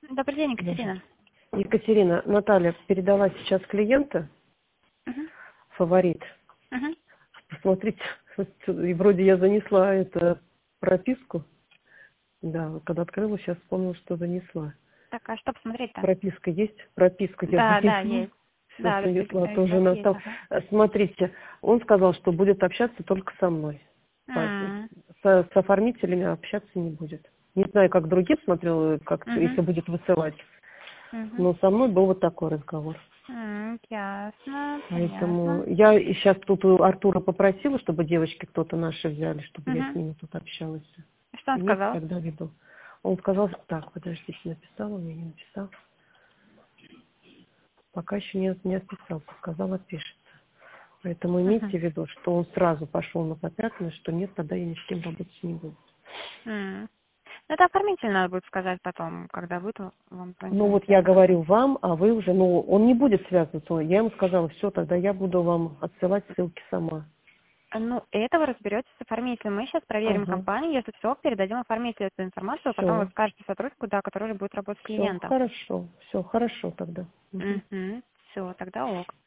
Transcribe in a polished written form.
Добрый день, Даже. Екатерина. Екатерина, Наталья передала сейчас клиента, Мгм. фаворит. Мгм. Посмотрите, и вроде я занесла эту прописку. Да, вот когда открыла, сейчас вспомнила, что занесла. Так, а что посмотреть-то? Прописка есть? Прописку я Да, да, занесла. есть. Все, Да, занесла, тоже сейчас есть, настал. ага. Смотрите, он сказал, что будет общаться только со мной. М, С оформителями общаться не будет. Не знаю, как другим смотрел, как мгм, если будет высылать. мгм. Но со мной был вот такой разговор. Ясно, Поэтому понятно. я сейчас тут у Артура попросила, чтобы девочки кто-то наши взяли, чтобы я с Мгм. ними тут общалась. Что он Нет, сказал? тогда веду. Он сказал, так, подождите, написал, он мне не написал. Пока еще не отписался, сказал, отпишется. Поэтому Мгм. имейте в виду, что он сразу пошел на попятную, что нет, тогда я ни с кем работать не буду. М. Ну, это оформитель надо будет сказать потом, когда будет вам Ну вот звонить я об этом. говорю вам, а вы уже, ну он не будет связываться. Я ему сказала, все, тогда я буду вам отсылать ссылки сама. Ну, этого разберетесь с оформителем. Мы сейчас проверим Ага, компанию, если все, передадим оформителю эту информацию, а потом вы все. скажете сотруднику, да, который будет работать с клиентом. Все хорошо тогда. Мгм. Все, тогда ок.